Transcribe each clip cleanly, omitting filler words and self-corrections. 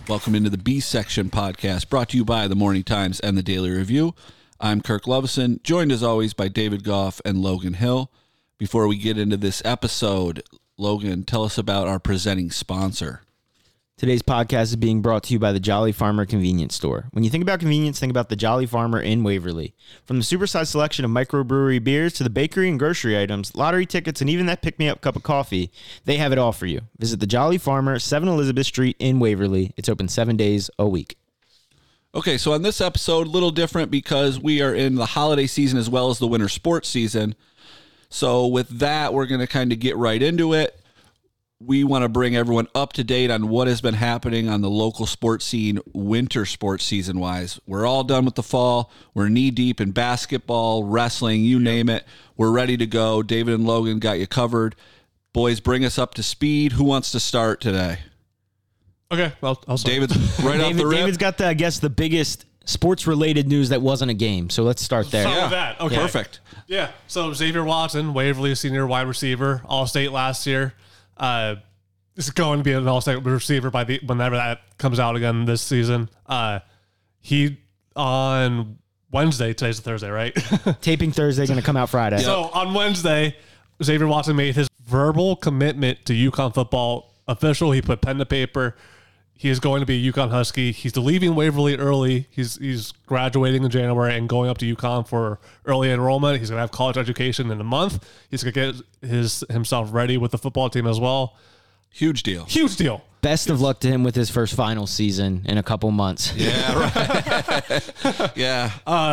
Welcome into the B Section podcast, brought to you by the Morning Times and the Daily Review. I'm Kirk Lovison, joined as always by David Goff and Logan Hill. Before we get into this episode, Logan, tell us about our presenting sponsor. Today's podcast is being brought to you by the Jolly Farmer Convenience Store. When you think about convenience, think about the Jolly Farmer in Waverly. From the supersized selection of microbrewery beers to the bakery and grocery items, lottery tickets, and even that pick-me-up cup of coffee, they have it all for you. Visit the Jolly Farmer, 7 Elizabeth Street in Waverly. It's open 7 days a week. Okay, so on this episode, a little different because we are in the holiday season as well as the winter sports season. So with that, we're going to kind of get right into it. We want to bring everyone up to date on what has been happening on the local sports scene, winter sports season wise. We're all done with the fall. We're knee deep in basketball, wrestling, you name it. We're ready to go. David and Logan got you covered. Boys, bring us up to speed. Who wants to start today? Okay, well, I'll start. David's right off the rip. David's got the biggest sports-related news that wasn't a game. So let's start there. Start with that. Okay. Perfect. Yeah, so Xavier Watson, Waverly senior wide receiver, All-State last year. Is going to be an all-state receiver by whenever that comes out again this season. He on Wednesday, today's a Thursday, right? Taping Thursday, going to come out Friday. So on Wednesday, Xavier Watson made his verbal commitment to UConn football official. He put pen to paper. He is going to be a UConn Husky. He's leaving Waverly early. He's graduating in January and going up to UConn for early enrollment. He's going to have college education in a month. He's going to get himself ready with the football team as well. Huge deal. Huge deal. Best of luck to him with his first final season in a couple months. Yeah, right. Yeah.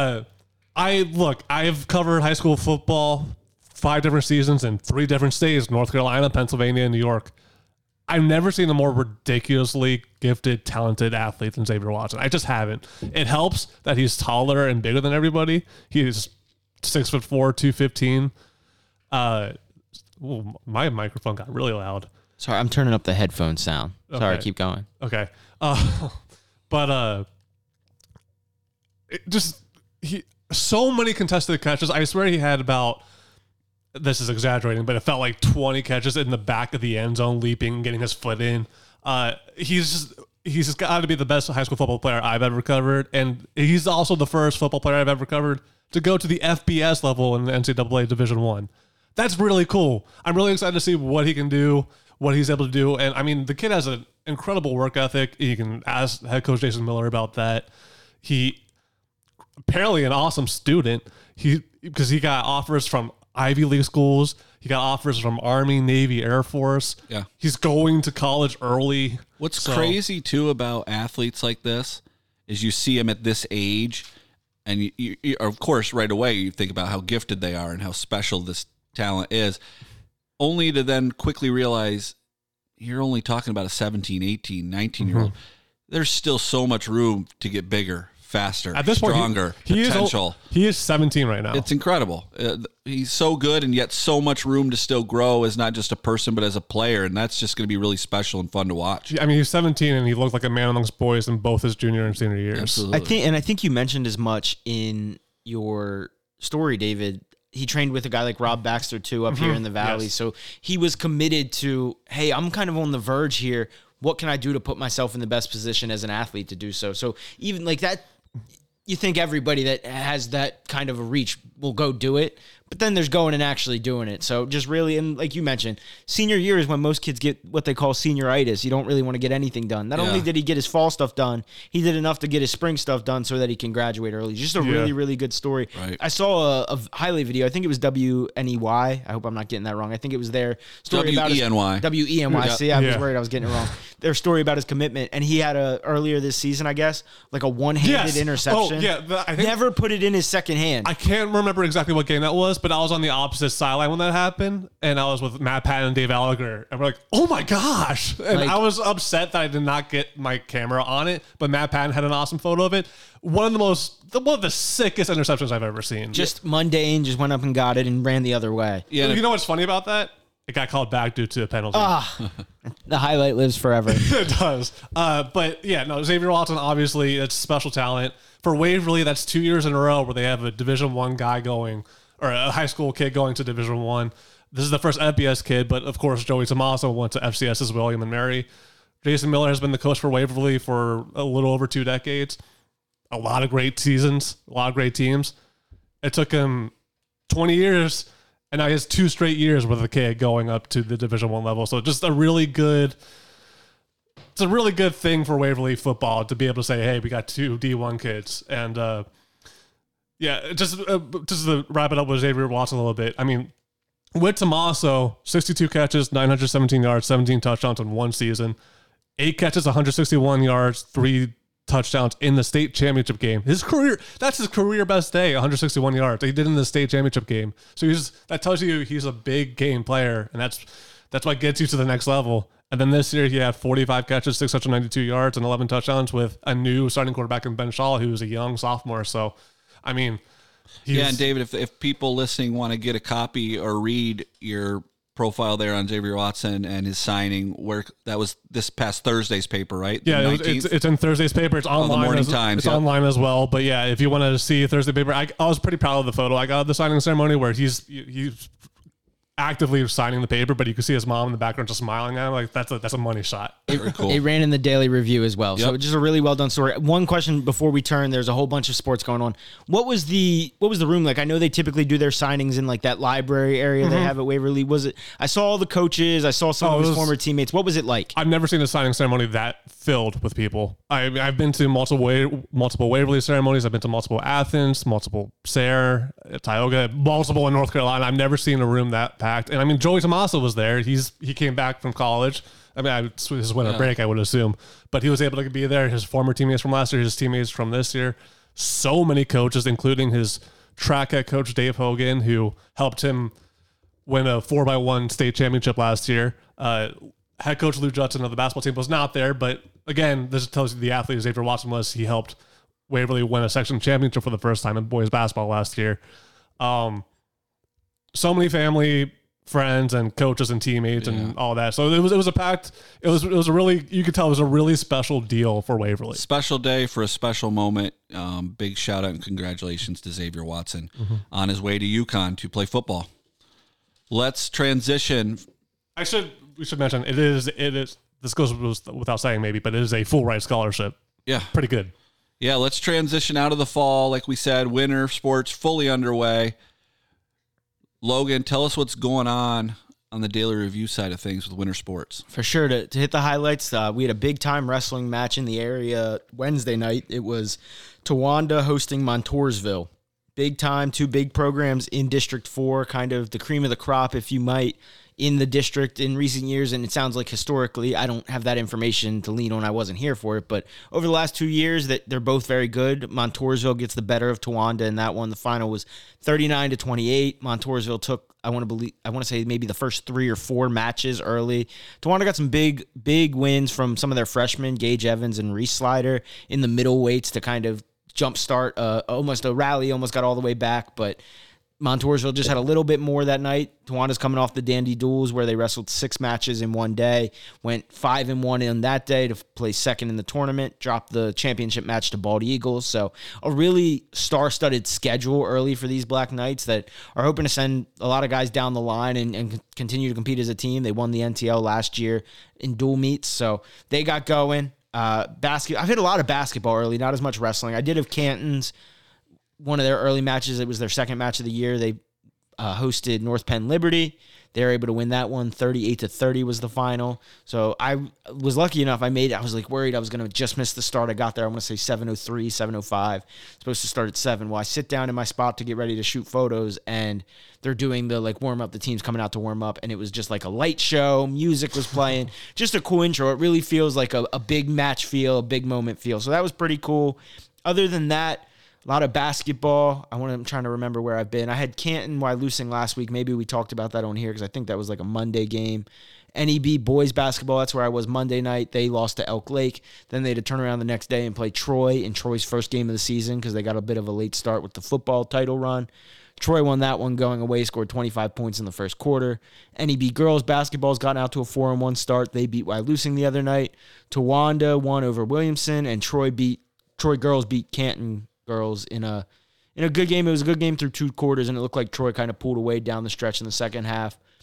I've covered high school football 5 different seasons in 3 different states, North Carolina, Pennsylvania, and New York. I've never seen a more ridiculously gifted, talented athlete than Xavier Watson. I just haven't. It helps that he's taller and bigger than everybody. He is 6'4", 215. My microphone got really loud. Sorry, I'm turning up the headphone sound. Sorry, keep going. Okay. So many contested catches. I swear he had about, this is exaggerating, but it felt like 20 catches in the back of the end zone, leaping, getting his foot in. He's just got to be the best high school football player I've ever covered. And he's also the first football player I've ever covered to go to the FBS level in the NCAA Division I. That's really cool. I'm really excited to see what he can do, what he's able to do. And I mean, the kid has an incredible work ethic. You can ask head coach Jason Miller about that. He apparently an awesome student. Because he got offers from Ivy League schools. He got offers from Army, Navy, Air Force. Yeah. He's going to college early. What's crazy too about athletes like this is you see them at this age and you of course right away you think about how gifted they are and how special this talent is, only to then quickly realize you're only talking about a 17, 18, 19-year-old. There's still so much room to get bigger, faster, at this stronger, point, potential. He is 17 right now. It's incredible. He's so good, and yet so much room to still grow as not just a person, but as a player, and that's just going to be really special and fun to watch. I mean, he's 17, and he looked like a man amongst boys in both his junior and senior years. Absolutely. I think you mentioned as much in your story, David. He trained with a guy like Rob Baxter, too, up here in the Valley. Yes. So he was committed to, hey, I'm kind of on the verge here. What can I do to put myself in the best position as an athlete to do so? So even like that, you think everybody that has that kind of a reach will go do it, but then there's going and actually doing it. So just really, and like you mentioned, senior year is when most kids get what they call senioritis. You don't really want to get anything done. Not only did he get his fall stuff done, he did enough to get his spring stuff done so that he can graduate early. Just a really, really good story. Right. I saw a highlight video. I think it was WNEY. I hope I'm not getting that wrong. I think it was their story about his WENY. See, I was worried I was getting it wrong. Their story about his commitment, and he had earlier this season, I guess, like a one-handed interception. Oh, yeah. I think Never put it in his second hand. I can't remember exactly what game that was, but I was on the opposite sideline when that happened, and I was with Matt Patton and Dave Gallagher, and we're like, oh my gosh. And I was upset that I did not get my camera on it, but Matt Patton had an awesome photo of it. One of the sickest interceptions I've ever seen. Just mundane, just went up and got it and ran the other way. Yeah. You know what's funny about that? It got called back due to a penalty. The highlight lives forever. It does. But yeah, no, Xavier Watson, obviously, it's special talent. For Waverly, that's 2 years in a row where they have a Division I guy going, or a high school kid going to Division I. This is the first FBS kid, but of course, Joey Tomaso went to FCS's William and Mary. Jason Miller has been the coach for Waverly for a little over 2 decades. A lot of great seasons, a lot of great teams. It took him 20 years, and now he has 2 straight years with a kid going up to the Division I level. So just a really good thing for Waverly football to be able to say, hey, we got 2 D1 kids. And just to wrap it up with Xavier Watson a little bit. I mean, with Tommaso, 62 catches, 917 yards, 17 touchdowns in 1 season. 8 catches, 161 yards, 3 touchdowns in the state championship game. That's his career best day, 161 yards. He did in the state championship game. So that tells you he's a big game player, and that's what gets you to the next level. And then this year he had 45 catches, 692 yards, and 11 touchdowns with a new starting quarterback in Ben Shaw, who's a young sophomore. So, I mean, and David, if people listening want to get a copy or read your profile there on Xavier Watson and his signing, where that was this past Thursday's paper, right? Yeah, it's in Thursday's paper. It's online. The Morning Times. It's online as well. But yeah, if you want to see Thursday paper, I was pretty proud of the photo. I got the signing ceremony where he's actively signing the paper, but you can see his mom in the background just smiling at him. Like that's a money shot. Very cool. It ran in the Daily Review as well. Yep. So just a really well done story. One question before we turn, there's a whole bunch of sports going on. What was the room like? I know they typically do their signings in like that library area they have at Waverly. Was it? I saw all the coaches. I saw some of his former teammates. What was it like? I've never seen a signing ceremony that filled with people. I've been to multiple Waverly ceremonies. I've been to multiple Athens, multiple Sayre, Tioga, multiple in North Carolina. I've never seen a room that packed. And I mean, Joey Tommaso was there. He came back from college. I mean, his winter break, I would assume, but he was able to be there. His former teammates from last year, his teammates from this year, so many coaches, including his track head coach Dave Hogan, who helped him win a 4x1 state championship last year. Head coach Lou Judson of the basketball team was not there, but again, this tells you the athlete Xavier Watson was. He helped Waverly win a section championship for the first time in boys basketball last year. So many family, friends, and coaches and teammates and all that. So it was a packed. It was a really, you could tell it was a really special deal for Waverly. Special day for a special moment. Big shout out and congratulations to Xavier Watson on his way to UConn to play football. Let's transition. We should mention it is. This goes without saying maybe, but it is a full ride scholarship. Yeah, pretty good. Yeah, let's transition out of the fall. Like we said, winter sports fully underway. Logan, tell us what's going on the Daily Review side of things with winter sports. For sure. To hit the highlights, we had a big-time wrestling match in the area Wednesday night. It was Towanda hosting Montoursville. Big time, 2 big programs in District 4, kind of the cream of the crop, if you might, in the district in recent years, and it sounds like historically, I don't have that information to lean on. I wasn't here for it, but over the last 2 years, that they're both very good. Montoursville gets the better of Towanda in that one. The final was 39-28. Montoursville took, I want to say maybe the first 3 or 4 matches early. Towanda got some big wins from some of their freshmen, Gage Evans and Reese Slider, in the middle weights to kind of jumpstart almost a rally, almost got all the way back, but Montoursville just had a little bit more that night. Towanda's coming off the Dandy Duels where they wrestled 6 matches in one day, went 5-1 in that day to play second in the tournament, dropped the championship match to Bald Eagles. So a really star-studded schedule early for these Black Knights that are hoping to send a lot of guys down the line and continue to compete as a team. They won the NTL last year in dual meets, so they got going. I've hit a lot of basketball early, not as much wrestling. I did have Canton's. One of their early matches, it was their second match of the year. They hosted North Penn Liberty. They were able to win that one. 38-30 was the final. So I was lucky enough. I was like worried I was going to just miss the start. I got there, I want to say 7:03, 7:05. Supposed to start at 7. Well, I sit down in my spot to get ready to shoot photos, and they're doing the like warm up. The team's coming out to warm up, and it was just like a light show. Music was playing. Just a cool intro. It really feels like a big match feel, a big moment feel. So that was pretty cool. Other than that, a lot of basketball. I'm trying to remember where I've been. I had Canton Wyalusing last week. Maybe we talked about that on here because I think that was like a Monday game. NEB boys basketball, that's where I was Monday night. They lost to Elk Lake. Then they had to turn around the next day and play Troy in Troy's first game of the season because they got a bit of a late start with the football title run. Troy won that one going away, scored 25 points in the first quarter. NEB girls basketball's gotten out to a 4-1 start. They beat Wyalusing the other night. Towanda won over Williamson, and Troy girls beat Canton girls in a good game. It was a good game through 2 quarters, and it looked like Troy kind of pulled away down the stretch in the second half.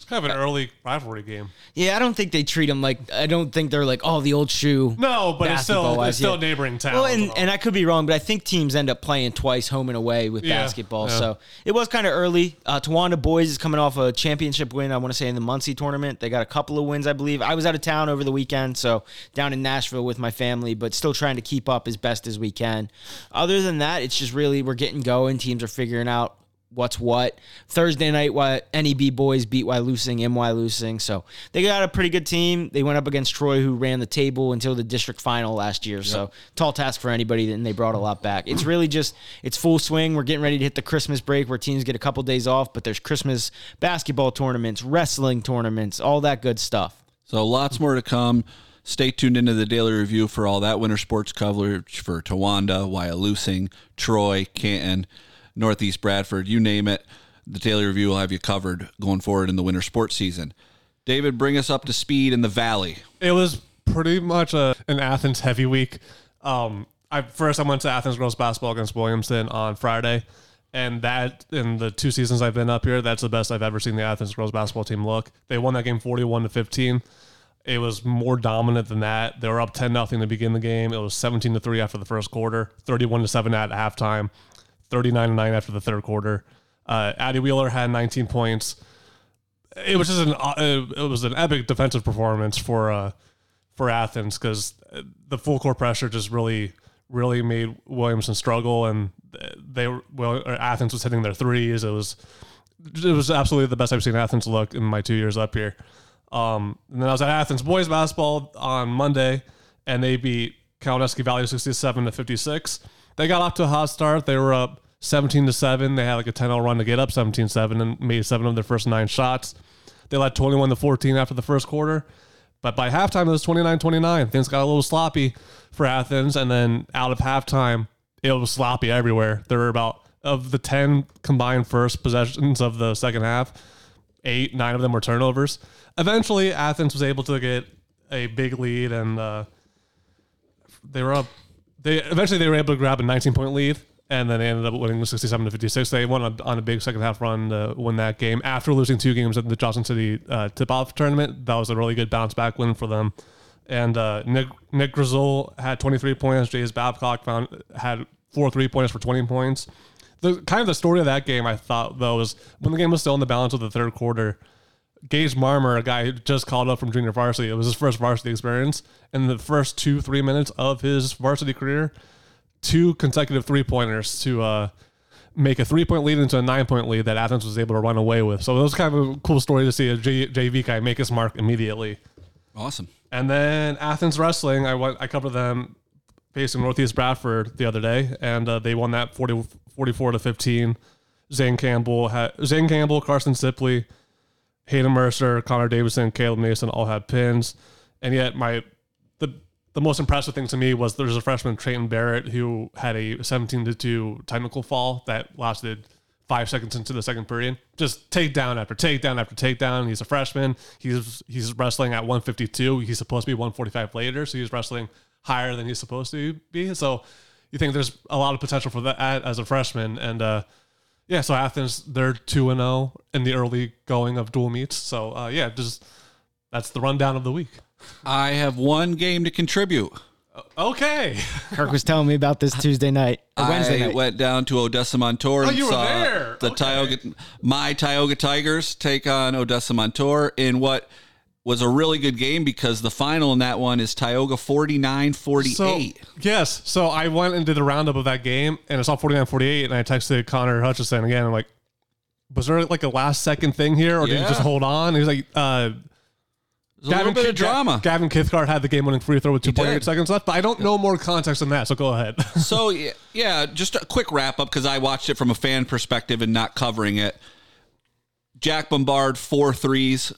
It's kind of an early rivalry game. Yeah, I don't think they treat them like. I don't think they're like, oh, the old shoe. No, but it's still yeah. neighboring towns. Well, and I could be wrong, but I think teams end up playing twice, home and away, with basketball. Yeah. So it was kind of early. Towanda boys is coming off a championship win. I want to say in the Muncie tournament, they got a couple of wins, I believe. I was out of town over the weekend, so down in Nashville with my family, but still trying to keep up as best as we can. Other than that, it's just really we're getting going. Teams are figuring out what's what. Thursday night, NEB boys beat Wyalusing, Wyalusing. So they got a pretty good team. They went up against Troy, who ran the table until the district final last year. Yep. So tall task for anybody, and they brought a lot back. It's really just, it's full swing. We're getting ready to hit the Christmas break where teams get a couple days off, but there's Christmas basketball tournaments, wrestling tournaments, all that good stuff. So lots more to come. Stay tuned into the Daily Review for all that winter sports coverage for Towanda, Wyalusing, Troy, Canton, Northeast Bradford, you name it. The Daily Review will have you covered going forward in the winter sports season. David, bring us up to speed in the Valley. It was pretty much an Athens heavy week. I went to Athens girls basketball against Williamston on Friday, and that in the 2 seasons I've been up here, that's the best I've ever seen the Athens girls basketball team look. They won that game 41-15. It was more dominant than that. They were up 10-0 to begin the game. It was 17-3 after the first quarter, 31-7 at halftime. 39-9 after the third quarter. Addie Wheeler had 19 points. It was just an epic defensive performance for Athens because the full court pressure just really made Williamson struggle, and Athens was hitting their threes. It was absolutely the best I've seen Athens look in my 2 years up here. And then I was at Athens boys basketball on Monday, and they beat Kawaneski Valley 67-56. They got off to a hot start. They were up 17-7. They had like a 10-0 run to get up 17-7 and made 7 of their first 9 shots. They led 21-14 after the first quarter. But by halftime, it was 29-29. Things got a little sloppy for Athens. And then out of halftime, it was sloppy everywhere. There were about, of the 10 combined first possessions of the second half, 9 of them were turnovers. Eventually, Athens was able to get a big lead, and they were up. They were able to grab a 19-point lead, and then they ended up winning 67-56. They went on a big second half run to win that game after losing 2 games at the Johnson City tip-off tournament. That was a really good bounce-back win for them. And Nick Grizzle had 23 points. Jays Babcock had 4 3-pointers for 20 points. The story of that game, I thought, though, was when the game was still in the balance of the third quarter, Gage Marmer, a guy who just called up from junior varsity, it was his first varsity experience. In the first 2-3 minutes of his varsity career, 2 consecutive 3-pointers to make a 3-point lead into a 9-point lead that Athens was able to run away with. So it was kind of a cool story to see a JV guy make his mark immediately. Awesome. And then Athens wrestling, I covered them facing Northeast Bradford the other day, and they won that 44-15. Zane Campbell, Carson Sipley, Hayden Mercer, Connor Davidson, Caleb Mason all had pins. And yet the most impressive thing to me was there's a freshman, Trayton Barrett, who had a 17-2 technical fall that lasted 5 seconds into the second period. Just takedown after takedown after takedown. He's a freshman. He's wrestling at 152. He's supposed to be 145 later, so he's wrestling higher than he's supposed to be. So you think there's a lot of potential for that as a freshman. And so Athens, they're 2-0 in the early going of dual meets. So that's the rundown of the week. I have one game to contribute. Okay. Kirk was telling me about this Tuesday night or Wednesday night. I went down to Odessa Montour and you were saw there. the my Tioga Tigers take on Odessa Montour in what was a really good game because the final in that one is Tioga 49-48. So I went and did a roundup of that game, and I saw 49-48, and I texted Connor Hutchison again. I'm like, was there like a last second thing here, or did you just hold on? He was like, There's a little bit of drama. Gavin Kithcart had the game-winning free throw with 2.8 seconds left, but I don't know more context than that, so go ahead. So, yeah, just a quick wrap-up because I watched it from a fan perspective and not covering it. Jack Bombard, 4 threes,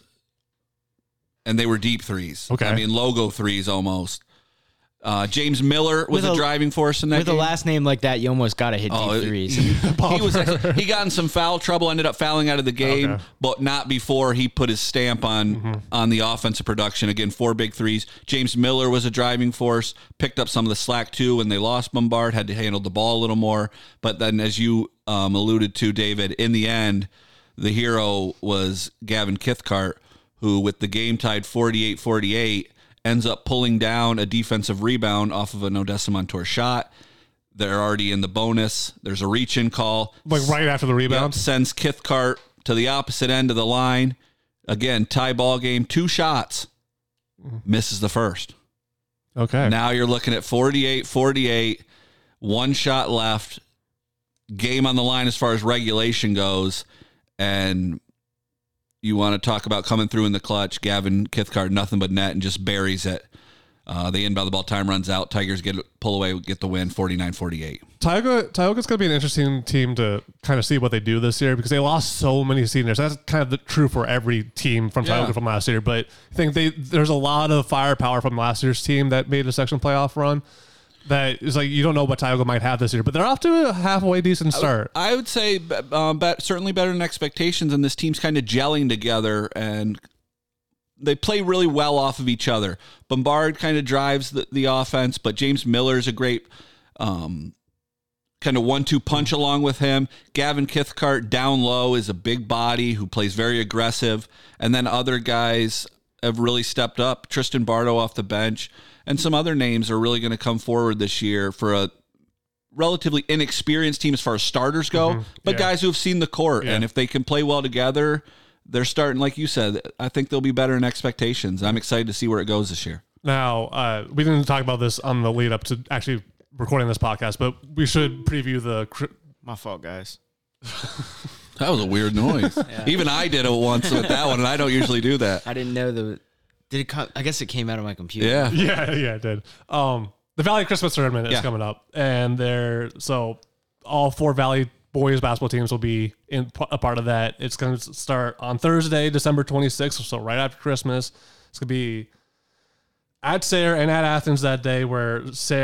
and they were deep threes. Okay. I mean, logo threes almost. James Miller was a driving force in that game. With a last name like that, you almost got to hit deep threes. He got in some foul trouble, ended up fouling out of the game, but not before he put his stamp on the offensive production. Again, 4 big threes. James Miller was a driving force, picked up some of the slack too when they lost Bombard, had to handle the ball a little more. But then, as you alluded to, David, in the end, the hero was Gavin Kithcart, who with the game tied 48-48 ends up pulling down a defensive rebound off of an Odessa Montour shot. They're already in the bonus. There's a reach-in call. Like right after the rebound? Yep, sends Kithcart to the opposite end of the line. Again, tie ball game, 2 shots. Misses the first. Okay. Now you're looking at 48-48, 1 shot left, game on the line as far as regulation goes, and you want to talk about coming through in the clutch. Gavin Kithcart, nothing but net, and just buries it. They inbound the ball, time runs out. Tigers pull away, get the win, 49-48. Tioga's going to be an interesting team to kind of see what they do this year because they lost so many seniors. That's kind of true for every team from Tioga from last year. But I think there's a lot of firepower from last year's team that made a section playoff run. That is like you don't know what Tioga might have this year, but they're off to a halfway decent start. I would say certainly better than expectations, and this team's kind of gelling together, and they play really well off of each other. Bombard kind of drives the offense, but James Miller's a great kind of 1-2 punch along with him. Gavin Kithcart down low is a big body who plays very aggressive, and then other guys have really stepped up. Tristan Bardo off the bench. And some other names are really going to come forward this year for a relatively inexperienced team as far as starters go, but guys who have seen the court. And if they can play well together, they're starting, like you said, I think they'll be better than expectations. I'm excited to see where it goes this year. Now, we didn't talk about this on the lead up to actually recording this podcast, but we should preview the... My fault, guys. That was a weird noise. Even I did it once with that one, and I don't usually do that. I didn't know Did it come? I guess it came out of my computer. Yeah. Yeah, it did. The Valley Christmas Tournament is coming up, and so all 4 Valley boys basketball teams will be a part of that. It's going to start on Thursday, December 26th, so right after Christmas. It's going to be at Sayre and at Athens that day, where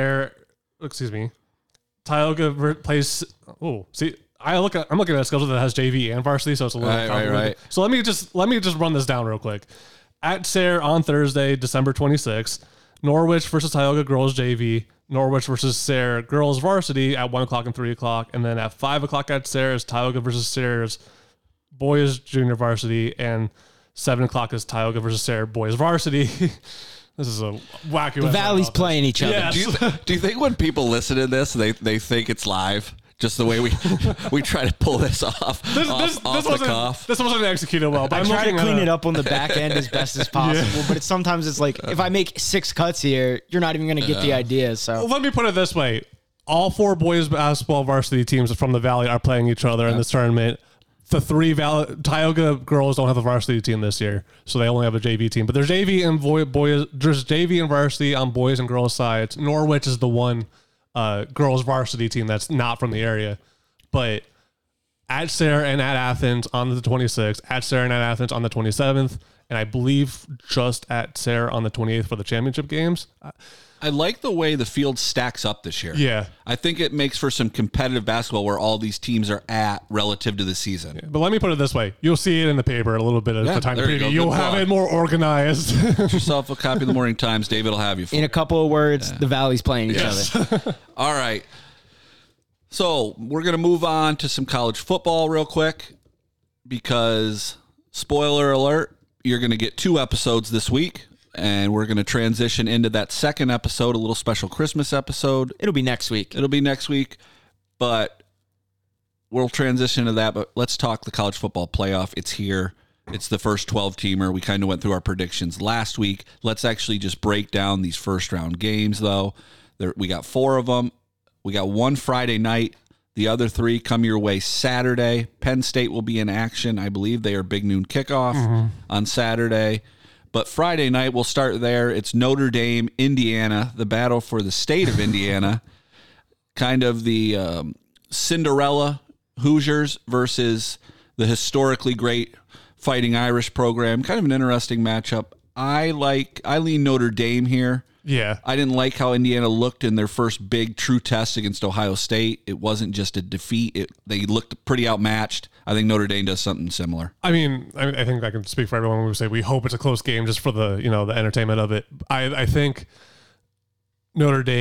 Tioga plays. Oh, see. I'm looking at a schedule that has JV and varsity, so it's a little complicated. Right. So let me just run this down real quick. At Sayre on Thursday, December 26th, Norwich versus Tioga girls JV, Norwich versus Sayre girls varsity at 1 o'clock and 3 o'clock, and then at 5 o'clock at Sayre is Tioga versus Sayre's boys junior varsity, and 7 o'clock is Tioga versus Sayre boys varsity. This is a wacky. The Valley's playing each other. Yes. Do you think when people listen to this, they think it's live? Just the way we try to pull this off the cuff. This wasn't executed well, but I try to clean it up on the back end as best as possible. But sometimes it's like if I make 6 cuts here, you're not even going to get the idea. So let me put it this way: all 4 boys basketball varsity teams from the Valley are playing each other in this tournament. The 3 Tioga girls don't have a varsity team this year, so they only have a JV team. But there's JV and boys. There's JV and varsity on boys and girls sides. Norwich is the one. Girls varsity team that's not from the area, but at Sayre and at Athens on the 26th, at Sayre and at Athens on the 27th, and I believe just at Sayre on the 28th for the championship games. I like the way the field stacks up this year. Yeah. I think it makes for some competitive basketball where all these teams are at relative to the season. Yeah, but let me put it this way. You'll see it in the paper a little bit at the time of preview. You'll have it more organized. Get yourself a copy of the Morning Times. David will have you for in it. a couple of words, the Valley's playing each other. All right. So we're going to move on to some college football real quick because, spoiler alert, you're going to get 2 episodes this week. And we're going to transition into that second episode, a little special Christmas episode. It'll be next week. But we'll transition to that. But let's talk the college football playoff. It's here. It's the first 12-teamer. We kind of went through our predictions last week. Let's actually just break down these first-round games, though. We got 4 of them. We got 1 Friday night. The other 3 come your way Saturday. Penn State will be in action. I believe they are big noon kickoff on Saturday. But Friday night, we'll start there. It's Notre Dame, Indiana, the battle for the state of Indiana. Kind of the Cinderella Hoosiers versus the historically great Fighting Irish program. Kind of an interesting matchup. I lean Notre Dame here. Yeah. I didn't like how Indiana looked in their first big true test against Ohio State. It wasn't just a defeat. They looked pretty outmatched. I think Notre Dame does something similar. I mean, I think I can speak for everyone when we say we hope it's a close game just for the the entertainment of it. I think Notre Dame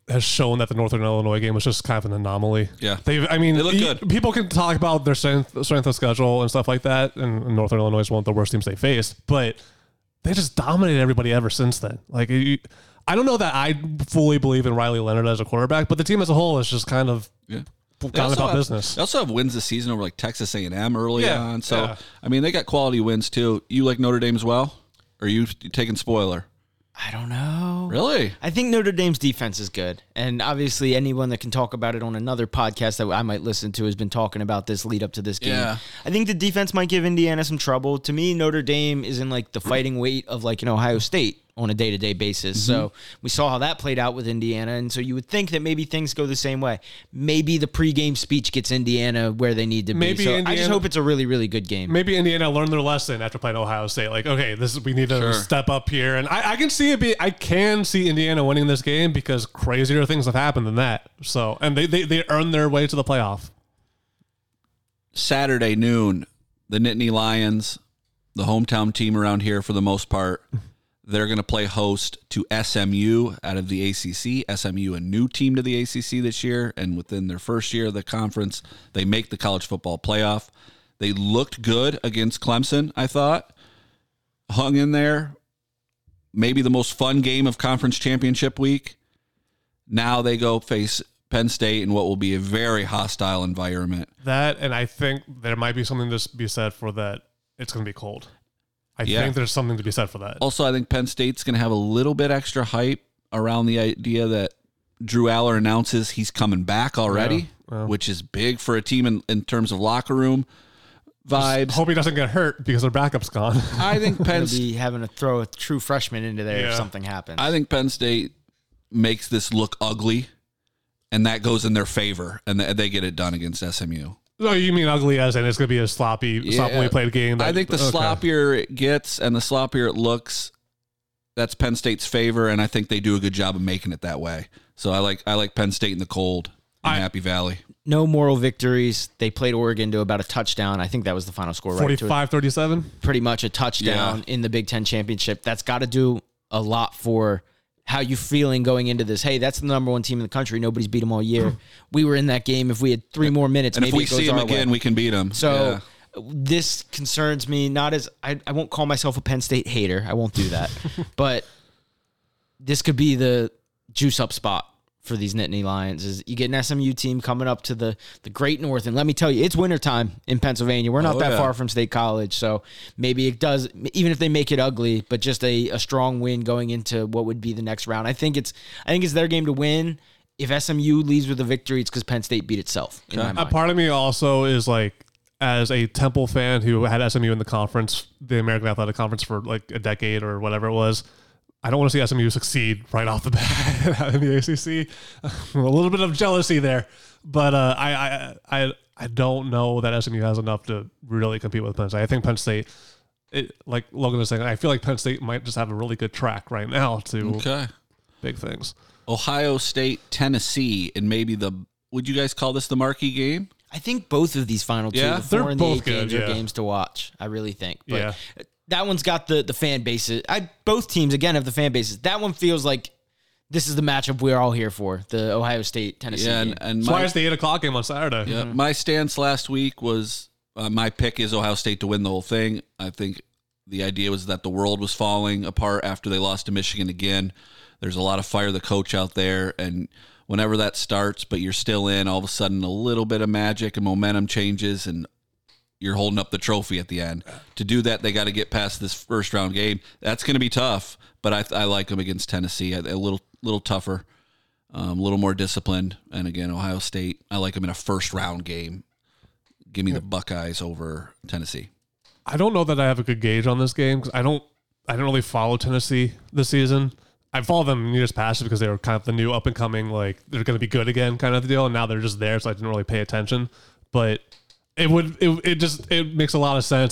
has shown that the Northern Illinois game was just kind of an anomaly. Yeah. They look good. People can talk about their strength of schedule and stuff like that, and Northern Illinois is one of the worst teams they faced, but they just dominated everybody ever since then. Like, I don't know that I fully believe in Riley Leonard as a quarterback, but the team as a whole is just kind of gone about business. They also have wins this season over like Texas A&M early on. So, I mean, they got quality wins too. You like Notre Dame as well? Or are you taking spoiler? I don't know. Really? I think Notre Dame's defense is good. And obviously anyone that can talk about it on another podcast that I might listen to has been talking about this lead up to this game. Yeah. I think the defense might give Indiana some trouble. To me, Notre Dame is in like the fighting weight of like an Ohio State on a day-to-day basis. So we saw how that played out with Indiana, and so you would think that maybe things go the same way. Maybe the pregame speech gets Indiana where they need to be. So I just hope it's a really, really good game. Maybe Indiana learned their lesson after playing Ohio State. Like, okay, we need to step up here, and I can see I can see Indiana winning this game because crazier things have happened than that. So, and they earned their way to the playoff. Saturday noon, the Nittany Lions, the hometown team around here for the most part. They're going to play host to SMU out of the ACC. SMU, a new team to the ACC this year, and within their first year of the conference, they make the college football playoff. They looked good against Clemson, I thought. Hung in there. Maybe the most fun game of conference championship week. Now they go face Penn State in what will be a very hostile environment. That, and I think there might be something to be said for that. It's going to be cold. I think there's something to be said for that. Also, I think Penn State's going to have a little bit extra hype around the idea that Drew Aller announces he's coming back already, which is big for a team in terms of locker room vibes. Just hope he doesn't get hurt because their backup's gone. I think Penn State be having to throw a true freshman into there if something happens. I think Penn State makes this look ugly, and that goes in their favor, and they get it done against SMU. No, you mean ugly as in it's going to be a sloppily played game? I think the sloppier it gets and the sloppier it looks, that's Penn State's favor, and I think they do a good job of making it that way. So I like Penn State in the cold in Happy Valley. No moral victories. They played Oregon to about a touchdown. I think that was the final score, right? 45-37? Pretty much a touchdown in the Big Ten championship. That's got to do a lot for how you feeling going into this. Hey, that's the number one team in the country. Nobody's beat them all year. We were in that game. If we had 3 more minutes, and maybe if we see them again, we can beat them. So this concerns me. Not as I won't call myself a Penn State hater. I won't do that. But this could be the juice up spot for these Nittany Lions. Is you get an SMU team coming up to the Great North, and let me tell you, it's wintertime in Pennsylvania. We're not that far from State College, so maybe it does, even if they make it ugly, but just a strong win going into what would be the next round. I think it's their game to win. If SMU leaves with a victory, it's because Penn State beat itself. In my mind. A part of me also is like, as a Temple fan who had SMU in the conference, the American Athletic Conference for like a decade or whatever it was, I don't want to see SMU succeed right off the bat in the ACC. A little bit of jealousy there, but I don't know that SMU has enough to really compete with Penn State. I think Penn State, like Logan was saying, I feel like Penn State might just have a really good track right now to big things. Ohio State, Tennessee, and maybe would you guys call this the marquee game? I think both of these final two, the 4 and the 8 games, are games to watch. I really think. But that one's got the fan bases. Both teams, again, have the fan bases. That one feels like this is the matchup we're all here for, the Ohio State-Tennessee game. And that's why it's the 8 o'clock game on Saturday. Yeah, my stance last week was my pick is Ohio State to win the whole thing. I think the idea was that the world was falling apart after they lost to Michigan again. There's a lot of fire the coach out there, and whenever that starts, but you're still in, all of a sudden a little bit of magic and momentum changes, and you're holding up the trophy at the end. To do that, they got to get past this first round game. That's going to be tough, but I like them against Tennessee. A little tougher, a little more disciplined. And again, Ohio State, I like them in a first round game. Give me the Buckeyes over Tennessee. I don't know that I have a good gauge on this game because I don't really follow Tennessee this season. I followed them in years past because they were kind of the new up and coming, like they're going to be good again kind of the deal. And now they're just there, so I didn't really pay attention. But it makes a lot of sense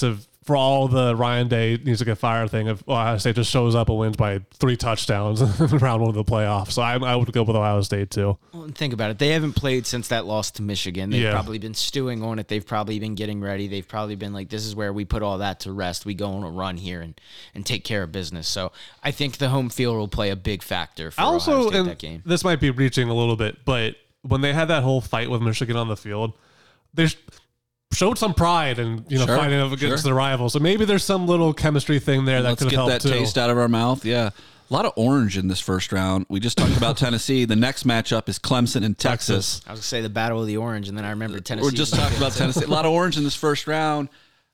for all the Ryan Day needs to get fired thing, if Ohio State just shows up and wins by 3 touchdowns in round 1 of the playoffs. So I would go with Ohio State too. Well, think about it. They haven't played since that loss to Michigan. They've probably been stewing on it. They've probably been getting ready. They've probably been like, this is where we put all that to rest. We go on a run here and take care of business. So I think the home field will play a big factor for Ohio State that game. This might be reaching a little bit, but when they had that whole fight with Michigan on the field, they showed some pride and fighting against the rival. So maybe there's some little chemistry thing there that could help too. Let's get that taste out of our mouth. Yeah. A lot of orange in this first round. We just talked about Tennessee. The next matchup is Clemson and Texas. I was going to say the battle of the orange, and then I remembered Tennessee. We're just talking about Tennessee. A lot of orange in this first round.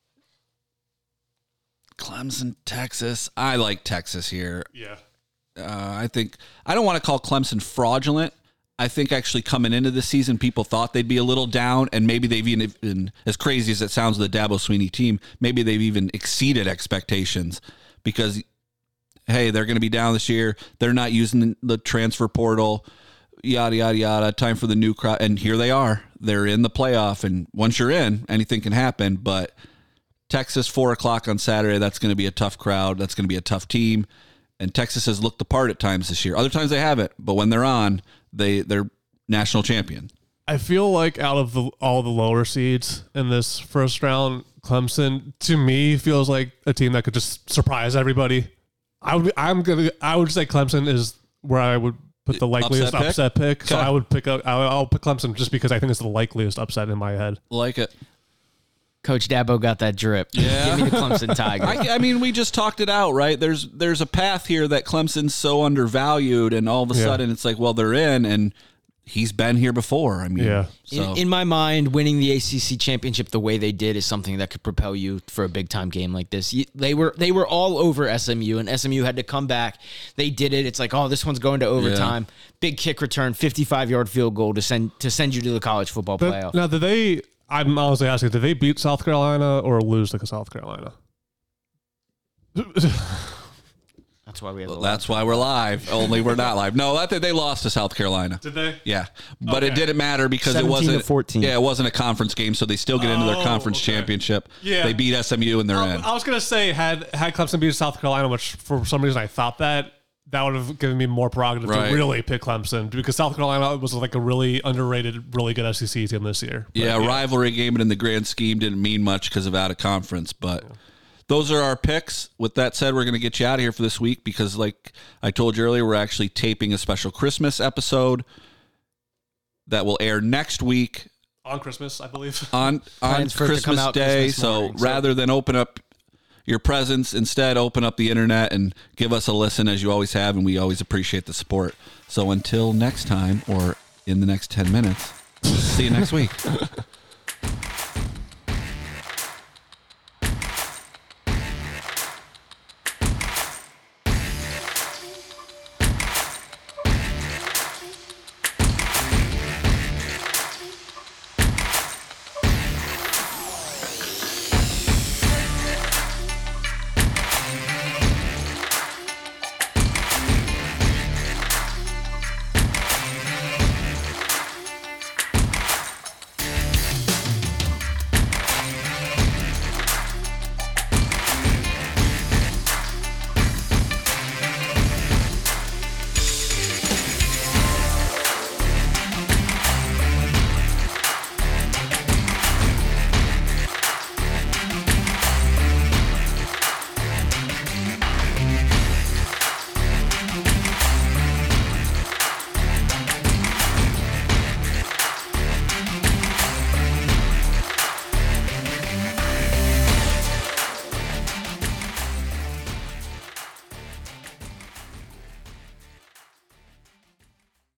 Clemson, Texas. I like Texas here. Yeah. I don't want to call Clemson fraudulent. I think actually coming into the season, people thought they'd be a little down, and maybe they've even, as crazy as it sounds, the Dabo Swinney team, maybe they've even exceeded expectations because, hey, they're going to be down this year. They're not using the transfer portal, yada, yada, yada, time for the new crowd. And here they are. They're in the playoff, and once you're in, anything can happen. But Texas, 4 o'clock on Saturday, that's going to be a tough crowd. That's going to be a tough team. And Texas has looked the part at times this year. Other times they haven't, but when they're on, they're national champion. I feel like out of all the lower seeds in this first round, Clemson to me feels like a team that could just surprise everybody. I would say Clemson is where I would put the likeliest upset pick. So I would I'll pick Clemson just because I think it's the likeliest upset in my head. Like it. Coach Dabo got that drip. Yeah. Give me the Clemson Tigers. I mean, we just talked it out, right? There's a path here that Clemson's so undervalued, and all of a sudden it's like, well, they're in, and he's been here before. I mean, so. In my mind, winning the ACC championship the way they did is something that could propel you for a big time game like this. They were all over SMU, and SMU had to come back. They did it. It's like, oh, this one's going to overtime. Yeah. Big kick return, 55-yard field goal to send you to the college football playoff. Now, I'm honestly asking, did they beat South Carolina or lose to South Carolina? That's why we have That's why we're live. Only we're not live. No, I think they lost to South Carolina. Did they? Yeah. But it didn't matter because it wasn't 14. Yeah, it wasn't a conference game, so they still get into their conference championship. Yeah. They beat SMU and they're in. I was gonna say had Clemson beat South Carolina, which for some reason I thought that would have given me more prerogative to really pick Clemson because South Carolina was like a really underrated, really good SEC team this year. But, rivalry game, and in the grand scheme didn't mean much because of out of conference. But those are our picks. With that said, we're going to get you out of here for this week because, like I told you earlier, we're actually taping a special Christmas episode that will air next week. On Christmas, I believe. On Christmas Day. Christmas morning, so rather than open up your presence, instead open up the internet and give us a listen as you always have, and we always appreciate the support. So until next time, or in the next 10 minutes, see you next week.